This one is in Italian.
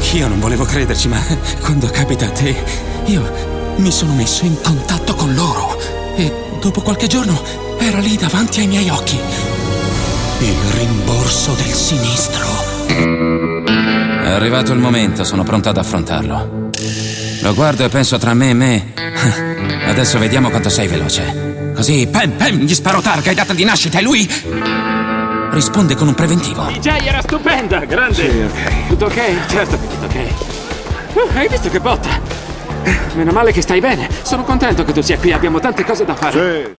Anch'io non volevo crederci, ma quando capita a te, io mi sono messo in contatto con loro e dopo qualche giorno era lì davanti ai miei occhi. Il rimborso del sinistro. È arrivato il momento, sono pronto ad affrontarlo. Lo guardo e penso tra me e me. Adesso vediamo quanto sei veloce. Così, pam, gli sparo targa e data di nascita e lui risponde con un preventivo. DJ era stupenda, grande. Sì, ok. Tutto ok? Certo che tutto ok. Hai visto che botta? Meno male che stai bene. Sono contento che tu sia qui, abbiamo tante cose da fare. Sì.